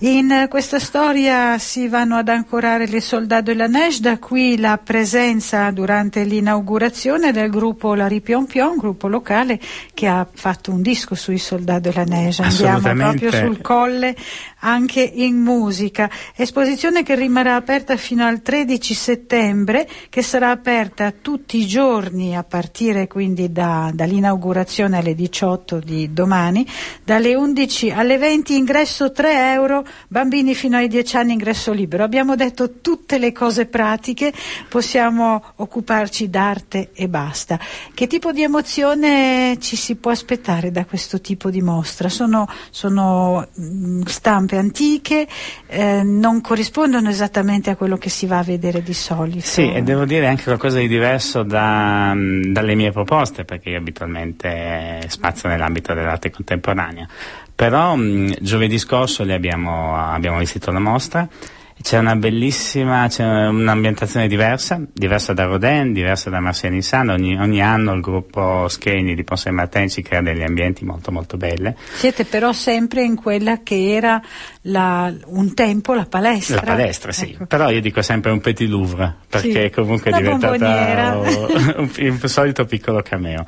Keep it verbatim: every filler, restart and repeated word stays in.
In questa storia si vanno ad ancorare les Soldats de la Neige, da qui la presenza durante l'inaugurazione del gruppo La Ripion Pion, gruppo locale che ha fatto un disco sui Soldats de la Neige. Andiamo proprio sul colle anche in musica. Esposizione che rimarrà aperta fino al tredici settembre, che sarà aperta tutti i giorni a partire quindi da, dall'inaugurazione alle diciotto di domani, dalle undici alle venti, ingresso tre euro, bambini fino ai dieci anni ingresso libero. Abbiamo detto tutte le cose pratiche, possiamo occuparci d'arte e basta. Che tipo di emozione ci si può aspettare da questo tipo di mostra? Sono, sono stampe antiche, eh, non corrispondono esattamente a quello che si va a vedere di solito. Sì, e devo dire anche qualcosa di diverso da, dalle mie proposte, perché io abitualmente spazio nell'ambito dell'arte contemporanea. Però mh, giovedì scorso li abbiamo, abbiamo visitato la mostra. C'è una bellissima, c'è un'ambientazione diversa, diversa da Rodin, diversa da Marciani Sand. Ogni, ogni anno il gruppo Scheni di Pont Saint-Martin ci crea degli ambienti molto molto belli. Siete però sempre in quella che era la, un tempo la palestra. La palestra, sì. Ecco. Però io dico sempre un petit Louvre, perché sì, comunque è diventata un, un solito piccolo cameo.